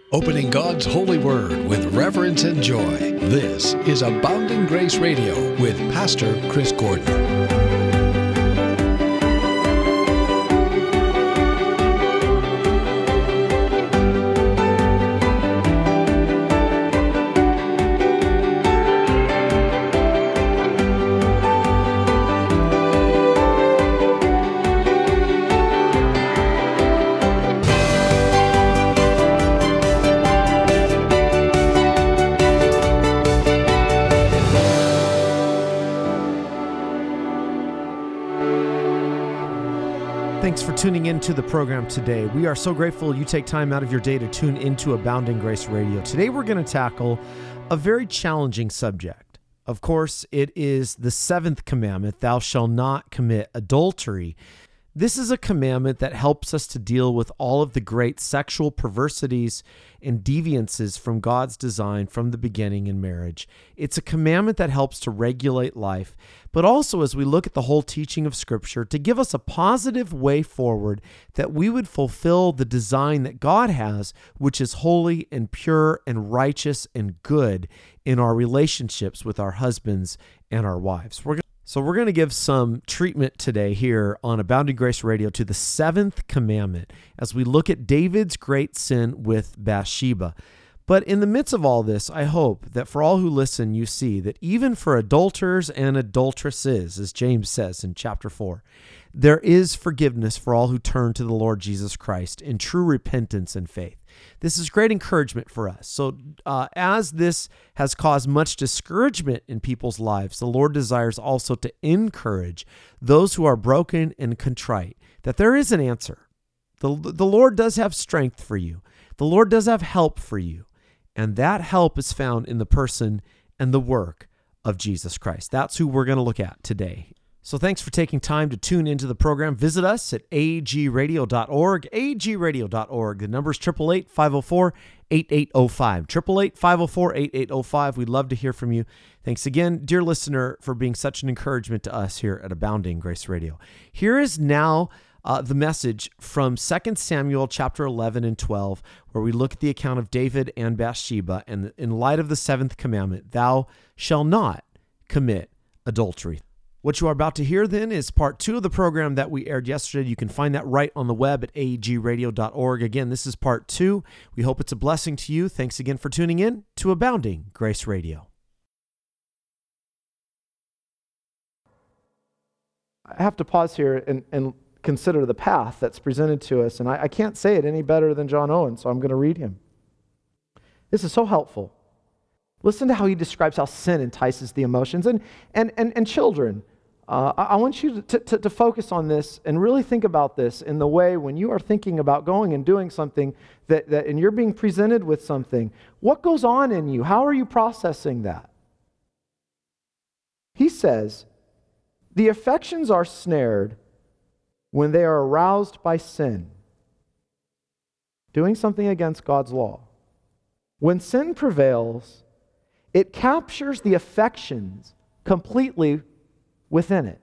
Opening God's holy word with reverence and joy. This is Abounding Grace Radio with Pastor Chris Gordon. Thanks for tuning into the program today. We are so grateful you take time out of your day to tune into Abounding Grace Radio. Today we're going to tackle a very challenging subject. Of course, it is the seventh commandment, thou shalt not commit adultery. This is a commandment that helps us to deal with all of the great sexual perversities and deviances from God's design from the beginning in marriage. It's a commandment that helps to regulate life, but also as we look at the whole teaching of Scripture, to give us a positive way forward that we would fulfill the design that God has, which is holy and pure and righteous and good in our relationships with our husbands and our wives. So we're going to give some treatment today here on Abounding Grace Radio to the seventh commandment as we look at David's great sin with Bathsheba. But in the midst of all this, I hope that for all who listen, you see that even for adulterers and adulteresses, as James says in chapter 4, there is forgiveness for all who turn to the Lord Jesus Christ in true repentance and faith. This is great encouragement for us. So as this has caused much discouragement in people's lives, the Lord desires also to encourage those who are broken and contrite, that there is an answer. The Lord does have strength for you. The Lord does have help for you. And that help is found in the person and the work of Jesus Christ. That's who we're going to look at today. So thanks for taking time to tune into the program. Visit us at agradio.org, agradio.org. The number is 888-504-8805, 888-504-8805. We'd love to hear from you. Thanks again, dear listener, for being such an encouragement to us here at Abounding Grace Radio. Here is now the message from 2 Samuel chapter 11 and 12, where we look at the account of David and Bathsheba, and in light of the seventh commandment, thou shalt not commit adultery. What you are about to hear then is part 2 of the program that we aired yesterday. You can find that right on the web at agradio.org. Again, this is part 2. We hope it's a blessing to you. Thanks again for tuning in to Abounding Grace Radio. I have to pause here and consider the path that's presented to us. And I can't say it any better than John Owen, so I'm going to read him. This is so helpful. Listen to how he describes how sin entices the emotions. And children, I want you to focus on this and really think about this in the way when you are thinking about going and doing something and you're being presented with something. What goes on in you? How are you processing that? He says, the affections are snared when they are aroused by sin, doing something against God's law. When sin prevails, it captures the affections completely within it.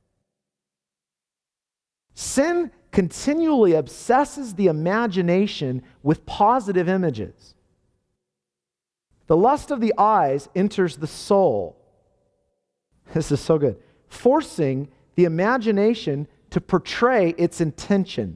Sin continually obsesses the imagination with positive images. The lust of the eyes enters the soul. This is so good. Forcing the imagination to portray its intentions.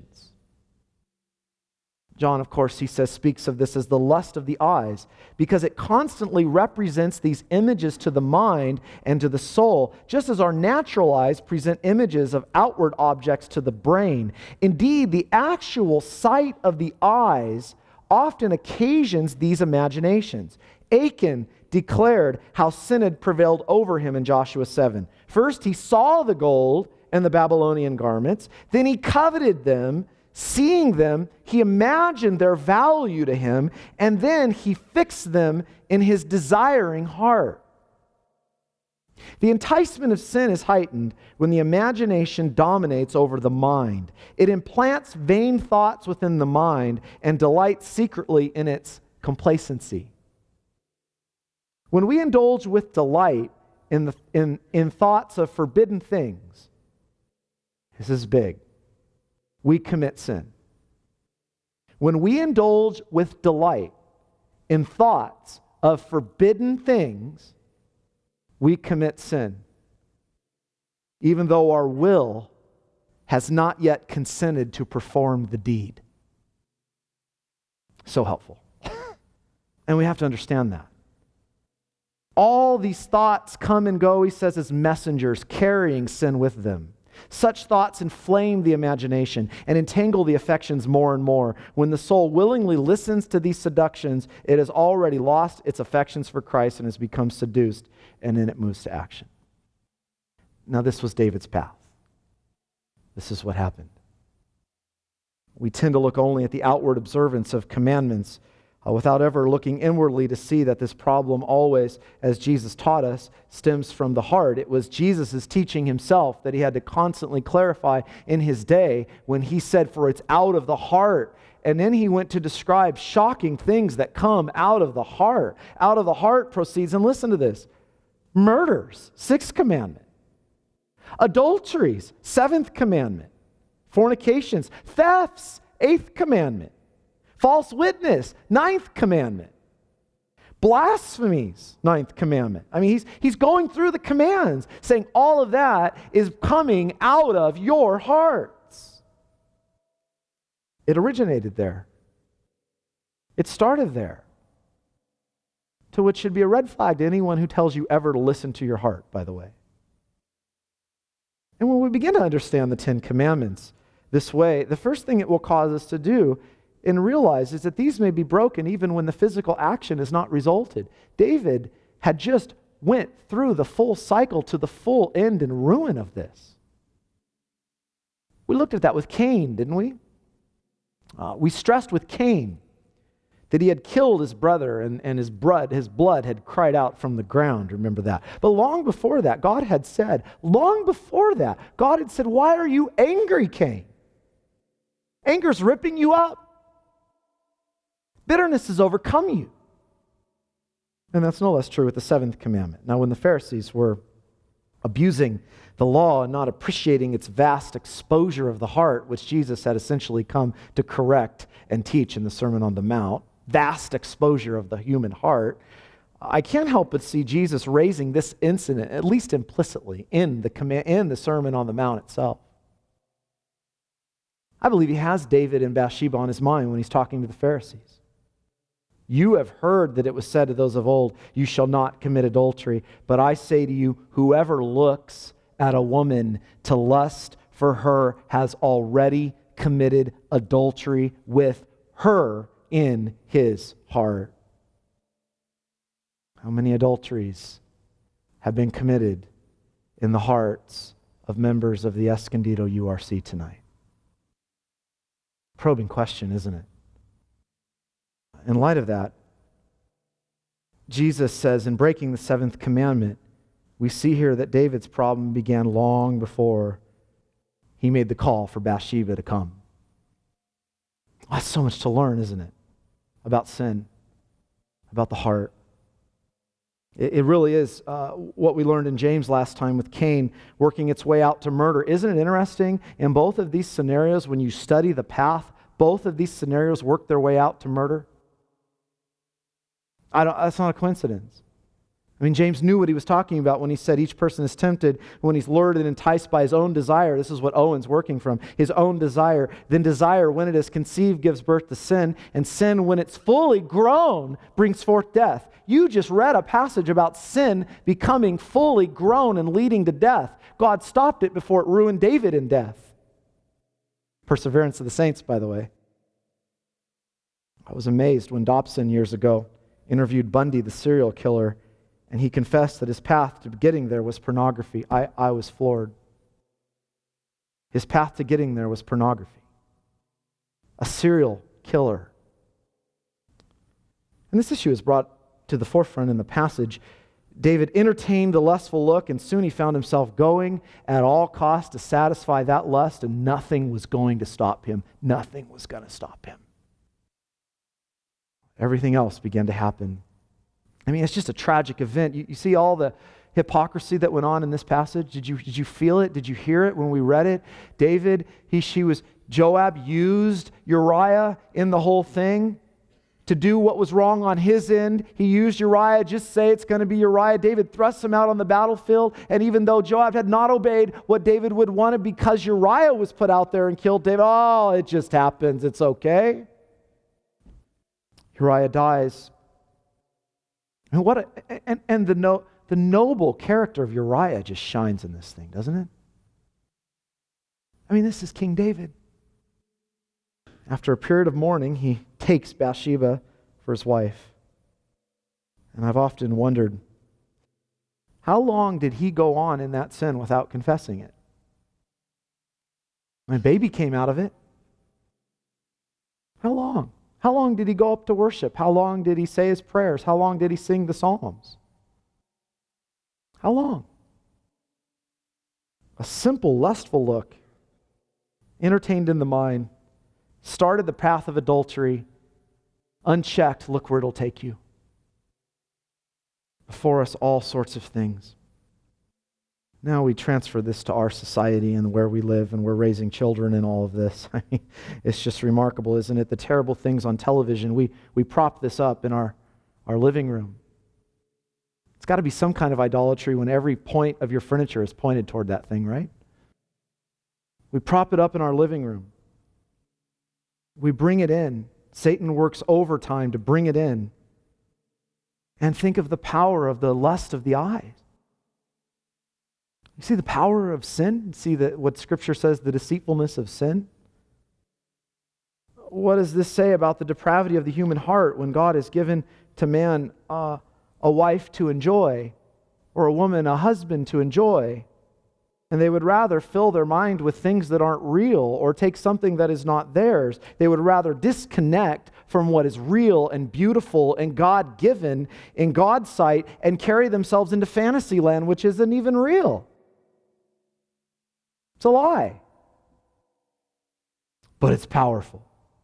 John, of course, he says, speaks of this as the lust of the eyes because it constantly represents these images to the mind and to the soul, just as our natural eyes present images of outward objects to the brain. Indeed, the actual sight of the eyes often occasions these imaginations. Achan declared how sin had prevailed over him in Joshua 7. First, he saw the gold and the Babylonian garments. Then he coveted them. Seeing them, he imagined their value to him, and then he fixed them in his desiring heart. The enticement of sin is heightened when the imagination dominates over the mind. It implants vain thoughts within the mind and delights secretly in its complacency. When we indulge with delight in thoughts of forbidden things, this is big, we commit sin. When we indulge with delight in thoughts of forbidden things, we commit sin, even though our will has not yet consented to perform the deed. So helpful. And we have to understand that. All these thoughts come and go, he says, as messengers carrying sin with them. Such thoughts inflame the imagination and entangle the affections more and more. When the soul willingly listens to these seductions, it has already lost its affections for Christ and has become seduced, and then it moves to action. Now, this was David's path. This is what happened. We tend to look only at the outward observance of commandments without ever looking inwardly to see that this problem always, as Jesus taught us, stems from the heart. It was Jesus' teaching himself that he had to constantly clarify in his day when he said, "For it's out of the heart." And then he went to describe shocking things that come out of the heart. Out of the heart proceeds, and listen to this, murders, 6th commandment. Adulteries, 7th commandment. Fornications, thefts, 8th commandment. False witness, 9th commandment. Blasphemies, 9th commandment. I mean, he's going through the commands, saying all of that is coming out of your hearts. It originated there. It started there. To which should be a red flag to anyone who tells you ever to listen to your heart, by the way. And when we begin to understand the 10 commandments this way, the first thing it will cause us to do and realize is that these may be broken even when the physical action has not resulted. David had just went through the full cycle to the full end and ruin of this. We looked at that with Cain, didn't we? We stressed with Cain that he had killed his brother and his blood had cried out from the ground. Remember that. But long before that, God had said, "Why are you angry, Cain? Anger's ripping you up. Bitterness has overcome you." And that's no less true with the 7th commandment. Now, when the Pharisees were abusing the law and not appreciating its vast exposure of the heart, which Jesus had essentially come to correct and teach in the Sermon on the Mount, vast exposure of the human heart, I can't help but see Jesus raising this incident, at least implicitly, in the Sermon on the Mount itself. I believe he has David and Bathsheba on his mind when he's talking to the Pharisees. "You have heard that it was said to those of old, 'You shall not commit adultery.' But I say to you, whoever looks at a woman to lust for her has already committed adultery with her in his heart." How many adulteries have been committed in the hearts of members of the Escondido URC tonight? Probing question, isn't it? In light of that, Jesus says, in breaking the 7th commandment, we see here that David's problem began long before he made the call for Bathsheba to come. That's so much to learn, isn't it? About sin, about the heart. It really is what we learned in James last time with Cain working its way out to murder. Isn't it interesting? In both of these scenarios, when you study the path, both of these scenarios work their way out to murder. That's not a coincidence. I mean, James knew what he was talking about when he said each person is tempted when he's lured and enticed by his own desire. This is what Owen's working from. His own desire. Then desire, when it is conceived, gives birth to sin. And sin, when it's fully grown, brings forth death. You just read a passage about sin becoming fully grown and leading to death. God stopped it before it ruined David in death. Perseverance of the saints, by the way. I was amazed when Dobson years ago interviewed Bundy, the serial killer, and he confessed that his path to getting there was pornography. I was floored. His path to getting there was pornography. A serial killer. And this issue is brought to the forefront in the passage. David entertained the lustful look, and soon he found himself going at all costs to satisfy that lust, and nothing was going to stop him. Nothing was going to stop him. Everything else began to happen. I mean, it's just a tragic event. You see all the hypocrisy that went on in this passage? Did you feel it? Did you hear it when we read it? Joab used Uriah in the whole thing to do what was wrong on his end. He used Uriah, just say it's going to be Uriah. David thrusts him out on the battlefield, and even though Joab had not obeyed what David would want, because Uriah was put out there and killed David, it just happens, it's okay. Uriah dies. And the noble character of Uriah just shines in this thing, doesn't it? I mean, this is King David. After a period of mourning, he takes Bathsheba for his wife. And I've often wondered, how long did he go on in that sin without confessing it? My baby came out of it. How long? How long did he go up to worship? How long did he say his prayers? How long did he sing the Psalms? How long? A simple, lustful look, entertained in the mind, started the path of adultery, unchecked, look where it'll take you. Before us, all sorts of things. Now we transfer this to our society and where we live, and we're raising children and all of this. I mean, it's just remarkable, isn't it? The terrible things on television, we prop this up in our living room. It's got to be some kind of idolatry when every point of your furniture is pointed toward that thing, right? We prop it up in our living room. We bring it in. Satan works overtime to bring it in. And think of the power of the lust of the eyes. You see the power of sin? See what Scripture says, the deceitfulness of sin? What does this say about the depravity of the human heart when God has given to man a wife to enjoy, or a woman, a husband to enjoy, and they would rather fill their mind with things that aren't real or take something that is not theirs. They would rather disconnect from what is real and beautiful and God-given in God's sight and carry themselves into fantasy land, which isn't even real. It's a lie. But it's powerful.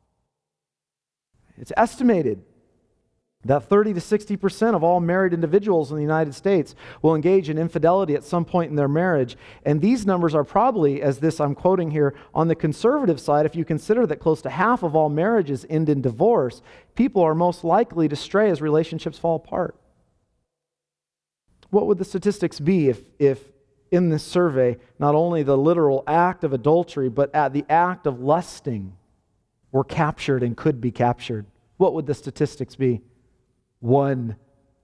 It's estimated that 30 to 60% of all married individuals in the United States will engage in infidelity at some point in their marriage. And these numbers are probably, as this I'm quoting here, on the conservative side. If you consider that close to half of all marriages end in divorce, people are most likely to stray as relationships fall apart. What would the statistics be if in this survey, not only the literal act of adultery, but at the act of lusting were captured and could be captured? What would the statistics be? 100%.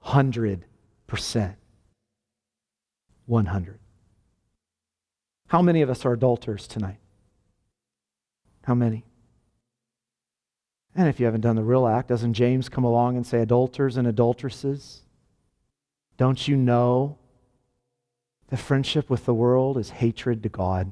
100. How many of us are adulterers tonight? How many? And if you haven't done the real act, doesn't James come along and say, adulterers and adulteresses, don't you know that friendship with the world is hatred to God?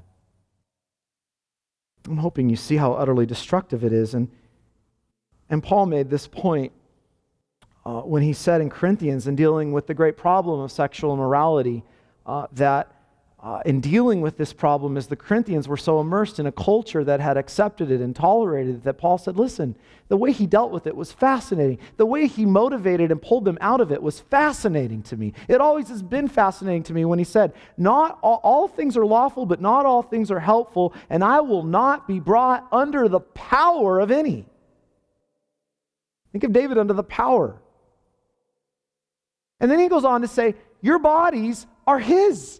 I'm hoping you see how utterly destructive it is. And Paul made this point when he said in Corinthians, in dealing with the great problem of sexual immorality, that in dealing with this problem, as the Corinthians were so immersed in a culture that had accepted it and tolerated it, that Paul said, listen, the way he dealt with it was fascinating. The way he motivated and pulled them out of it was fascinating to me. It always has been fascinating to me when he said, not all things are lawful, but not all things are helpful, and I will not be brought under the power of any. Think of David under the power. And then he goes on to say, your bodies are his.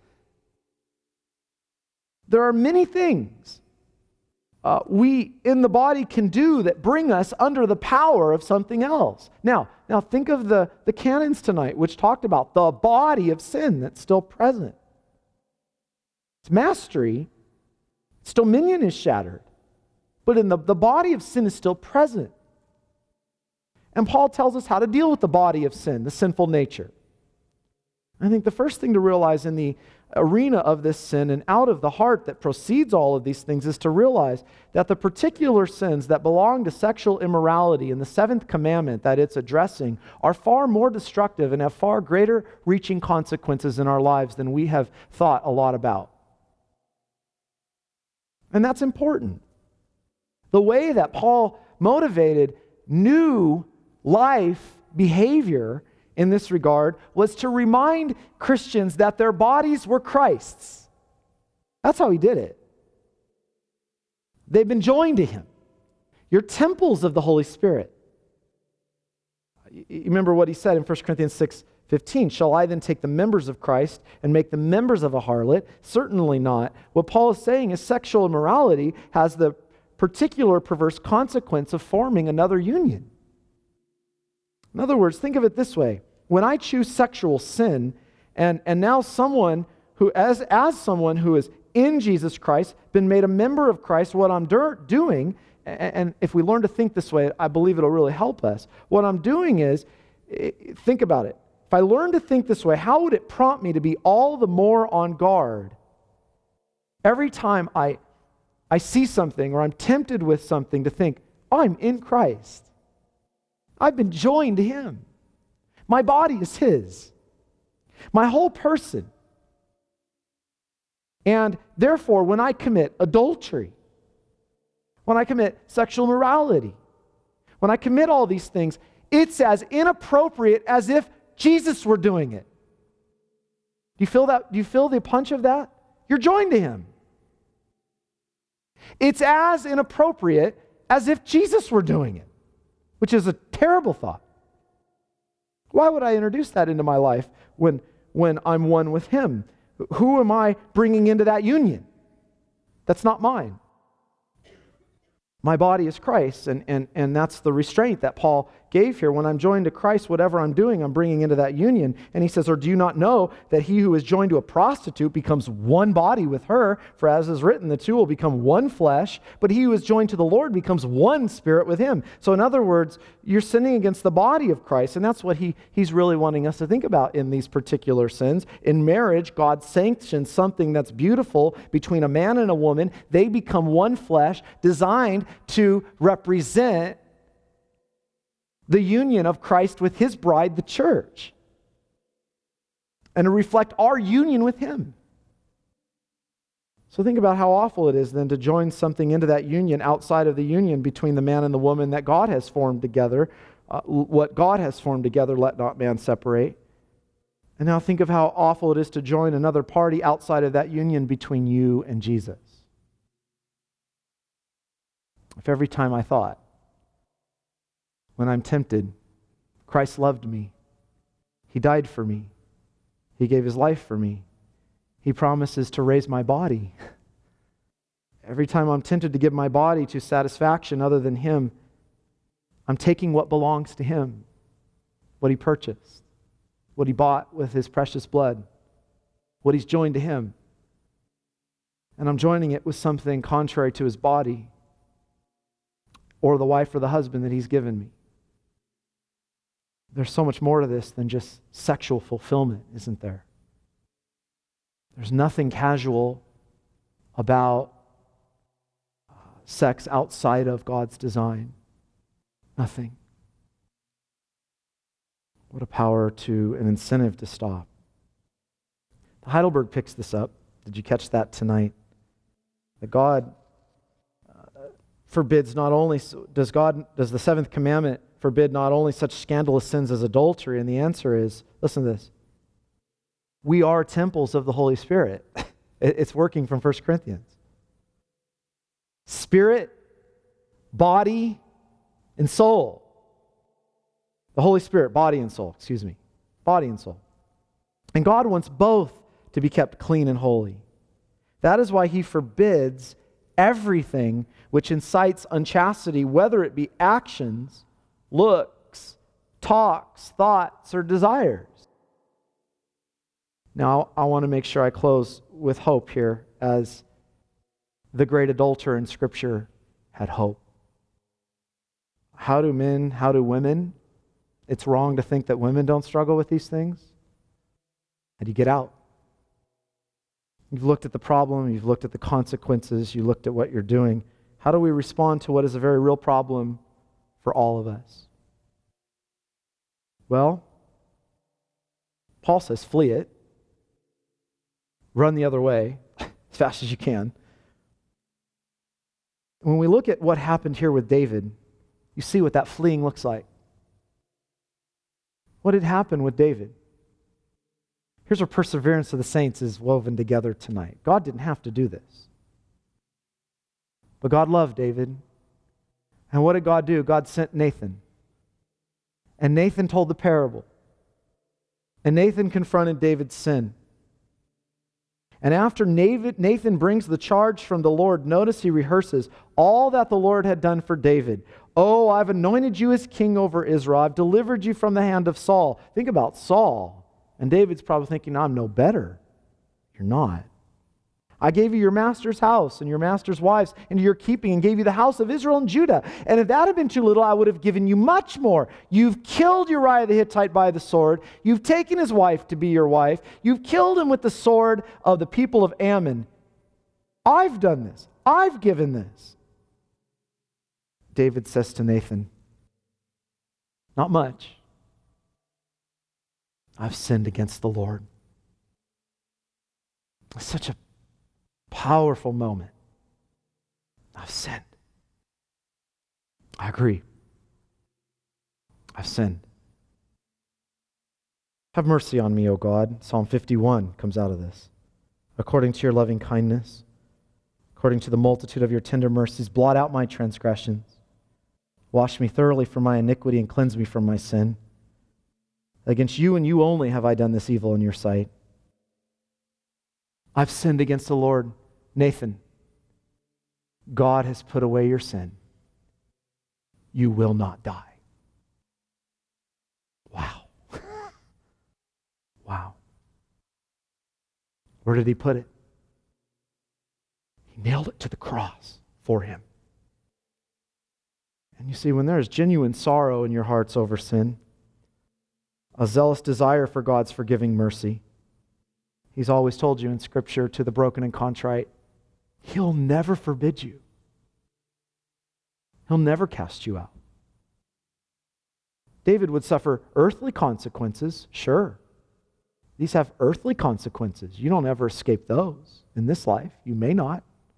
There are many things we in the body can do that bring us under the power of something else. Now think of the canons tonight, which talked about the body of sin that's still present. Its mastery, its dominion is shattered. But in the body of sin is still present. And Paul tells us how to deal with the body of sin, the sinful nature. I think the first thing to realize in the arena of this sin and out of the heart that proceeds all of these things is to realize that the particular sins that belong to sexual immorality in the seventh commandment that it's addressing are far more destructive and have far greater reaching consequences in our lives than we have thought a lot about. And that's important. The way that Paul motivated new life behavior in this regard was to remind Christians that their bodies were Christ's. That's how he did it. They've been joined to him. You're temples of the Holy Spirit. You remember what he said in 1 Corinthians 6:15. Shall I then take the members of Christ and make them members of a harlot? Certainly not. What Paul is saying is sexual immorality has the particular perverse consequence of forming another union. In other words, think of it this way. When I choose sexual sin, and now someone who, as someone who is in Jesus Christ, been made a member of Christ, what I'm doing, and if we learn to think this way, I believe it'll really help us. What I'm doing is, think about it. If I learn to think this way, how would it prompt me to be all the more on guard every time I see something or I'm tempted with something to think, I'm in Christ. I've been joined to him. My body is his. My whole person. And therefore, when I commit adultery, when I commit sexual immorality, when I commit all these things, it's as inappropriate as if Jesus were doing it. Do you feel that? Do you feel the punch of that? You're joined to him. It's as inappropriate as if Jesus were doing it, which is a terrible thought. Why would I introduce that into my life when I'm one with him? Who am I bringing into that union? That's not mine. My body is Christ, and that's the restraint that Paul gave here. When I'm joined to Christ, whatever I'm doing, I'm bringing into that union. And he says, or do you not know that he who is joined to a prostitute becomes one body with her? For as is written, the two will become one flesh, but he who is joined to the Lord becomes one spirit with him. So in other words, you're sinning against the body of Christ, and that's what he's really wanting us to think about in these particular sins. In marriage, God sanctions something that's beautiful between a man and a woman. They become one flesh, designed to represent the union of Christ with his bride, the church, and to reflect our union with him. So think about how awful it is then to join something into that union outside of the union between the man and the woman that God has formed together. What God has formed together, let not man separate. And now think of how awful it is to join another party outside of that union between you and Jesus. If every time I thought, when I'm tempted, Christ loved me, he died for me, he gave his life for me, he promises to raise my body. Every time I'm tempted to give my body to satisfaction other than him, I'm taking what belongs to him, what he purchased, what he bought with his precious blood, what he's joined to him, and I'm joining it with something contrary to his body, or the wife or the husband that he's given me. There's so much more to this than just sexual fulfillment, isn't there? There's nothing casual about sex outside of God's design. Nothing. What a power to an incentive to stop. Heidelberg picks this up. Did you catch that tonight? That God forbids not only, does the seventh commandment forbid not only such scandalous sins as adultery? And the answer is, listen to this. We are temples of the Holy Spirit. It's working from 1 Corinthians. Spirit, body, and soul. The Holy Spirit, body and soul, body and soul. And God wants both to be kept clean and holy. That is why he forbids everything which incites unchastity, whether it be actions, looks, talks, thoughts, or desires. Now, I want to make sure I close with hope here, as the great adulterer in Scripture had hope. How do men, how do women? It's wrong to think that women don't struggle with these things. How do you get out? You've looked at the problem, you've looked at the consequences, you looked at what you're doing. How do we respond to what is a very real problem for all of us? Well, Paul says, flee it. Run the other way as fast as you can. When we look at what happened here with David, you see what that fleeing looks like. What had happened with David? Here's where perseverance of the saints is woven together tonight. God didn't have to do this. But God loved David. And what did God do? God sent Nathan. And Nathan told the parable. And Nathan confronted David's sin. And after Nathan brings the charge from the Lord, notice he rehearses all that the Lord had done for David. Oh, I've anointed you as king over Israel. I've delivered you from the hand of Saul. Think about Saul. And David's probably thinking, I'm no better. You're not. I gave you your master's house and your master's wives into your keeping and gave you the house of Israel and Judah. And if that had been too little, I would have given you much more. You've killed Uriah the Hittite by the sword. You've taken his wife to be your wife. You've killed him with the sword of the people of Ammon. I've done this. I've given this. David says to Nathan, not much. I've sinned against the Lord. It's such a powerful moment. I've sinned. I agree. I've sinned. Have mercy on me, O God. Psalm 51 comes out of this. According to your loving kindness, according to the multitude of your tender mercies, blot out my transgressions. Wash me thoroughly from my iniquity and cleanse me from my sin. Against you and you only have I done this evil in your sight. I've sinned against the Lord. Nathan, God has put away your sin. You will not die. Wow. Wow. Where did he put it? He nailed it to the cross for him. And you see, when there is genuine sorrow in your hearts over sin, a zealous desire for God's forgiving mercy, He's always told you in Scripture, to the broken and contrite, He'll never forbid you. He'll never cast you out. David would suffer earthly consequences, sure. These have earthly consequences. You don't ever escape those in this life. You may not.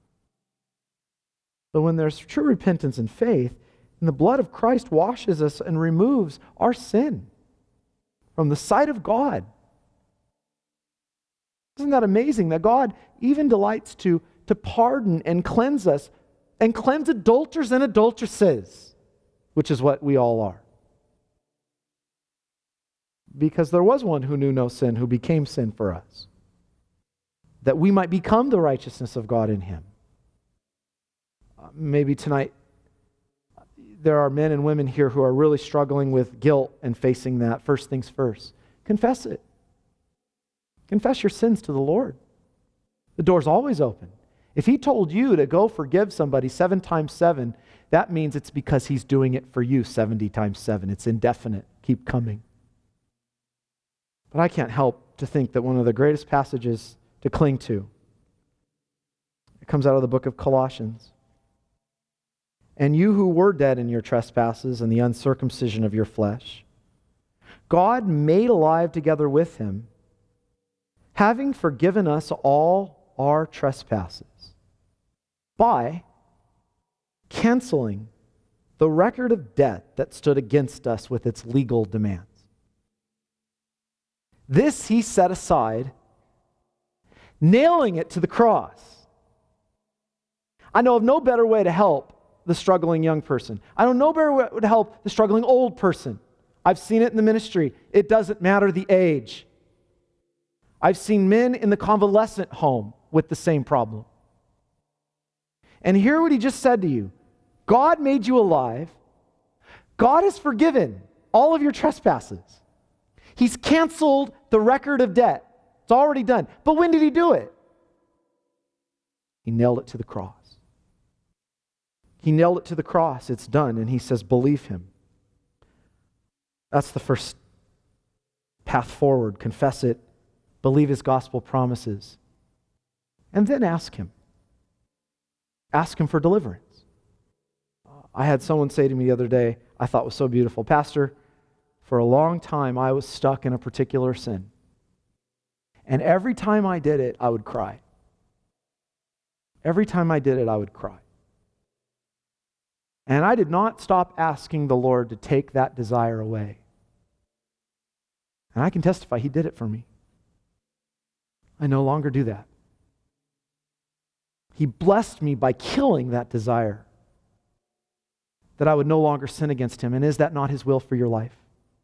But when there's true repentance and faith, and the blood of Christ washes us and removes our sin from the sight of God. Isn't that amazing that God even delights to pardon and cleanse us and cleanse adulterers and adulteresses, which is what we all are. Because there was one who knew no sin, who became sin for us, that we might become the righteousness of God in Him. Maybe tonight there are men and women here who are really struggling with guilt and facing that. First things first, confess it. Confess your sins to the Lord. The door's always open. If He told you to go forgive somebody 7 times 7, that means it's because He's doing it for you 70 times 7. It's indefinite. Keep coming. But I can't help to think that one of the greatest passages to cling to, it comes out of the book of Colossians. And you who were dead in your trespasses and the uncircumcision of your flesh, God made alive together with Him, having forgiven us all our trespasses, by canceling the record of debt that stood against us with its legal demands. This He set aside, nailing it to the cross. I know of no better way to help the struggling young person. I know no better way to help the struggling old person. I've seen it in the ministry. It doesn't matter the age. I've seen men in the convalescent home with the same problem. And hear what He just said to you. God made you alive. God has forgiven all of your trespasses. He's canceled the record of debt. It's already done. But when did He do it? He nailed it to the cross. He nailed it to the cross. It's done. And He says, believe Him. That's the first path forward. Confess it. Believe His gospel promises. And then ask Him. Ask Him for deliverance. I had someone say to me the other day, I thought was so beautiful, Pastor, for a long time I was stuck in a particular sin. And every time I did it, I would cry. Every time I did it, I would cry. And I did not stop asking the Lord to take that desire away. And I can testify he did it for me. I no longer do that. He blessed me by killing that desire that I would no longer sin against him. And is that not his will for your life?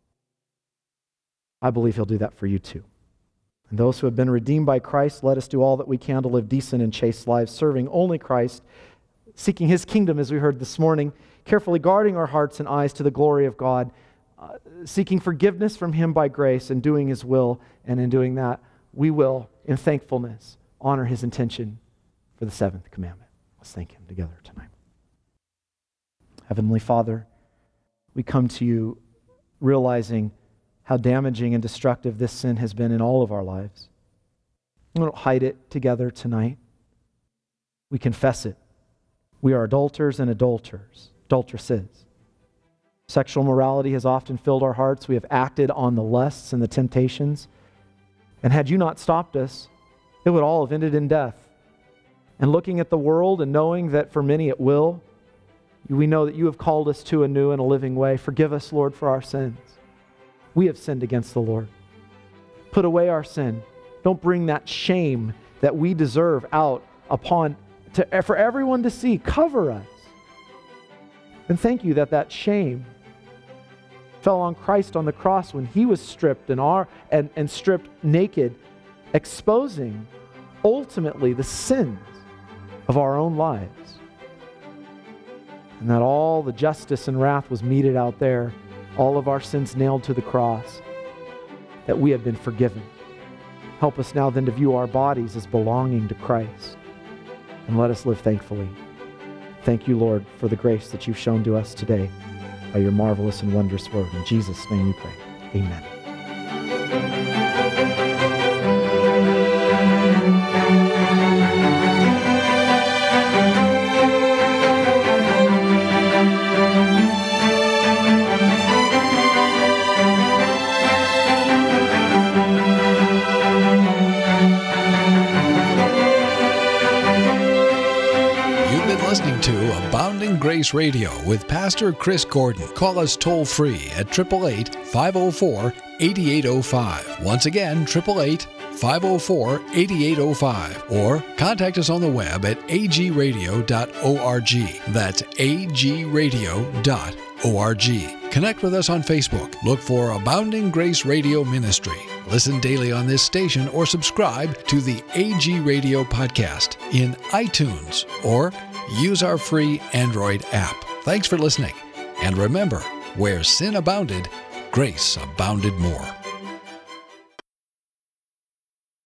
I believe he'll do that for you too. And those who have been redeemed by Christ, let us do all that we can to live decent and chaste lives, serving only Christ, seeking his kingdom, as we heard this morning, carefully guarding our hearts and eyes to the glory of God, seeking forgiveness from him by grace and doing his will. And in doing that, we will, in thankfulness, honor his intention for the seventh commandment. Let's thank him together tonight. Heavenly Father, we come to you realizing how damaging and destructive this sin has been in all of our lives. We don't hide it together tonight. We confess it. We are adulterers and adulteresses. Sexual morality has often filled our hearts. We have acted on the lusts and the temptations. And had you not stopped us, it would all have ended in death. And looking at the world and knowing that for many it will, we know that you have called us to a new and a living way. Forgive us, Lord, for our sins. We have sinned against the Lord. Put away our sin. Don't bring that shame that we deserve out for everyone to see. Cover us. And thank you that shame fell on Christ on the cross when he was stripped and stripped naked, exposing ultimately the sins of our own lives. And that all the justice and wrath was meted out there, all of our sins nailed to the cross, that we have been forgiven. Help us now then to view our bodies as belonging to Christ, and let us live thankfully. Thank you, Lord, for the grace that you've shown to us today by your marvelous and wondrous word. In Jesus' name we pray. Amen. Listening to Abounding Grace Radio with Pastor Chris Gordon. Call us toll free at 888-504-8805. Once again, 888-504-8805. Or contact us on the web at agradio.org. That's agradio.org. Connect with us on Facebook. Look for Abounding Grace Radio Ministry. Listen daily on this station or subscribe to the AG Radio podcast in iTunes or use our free Android app. Thanks for listening. And remember, where sin abounded, grace abounded more.